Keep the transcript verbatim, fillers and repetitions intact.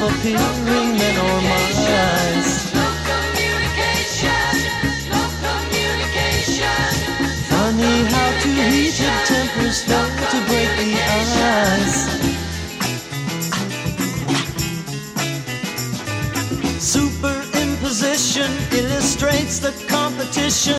self-appearing men or mice. No communication, no communication. Funny how two heated tempers fail to break the ice. Superimposition illustrates the competition.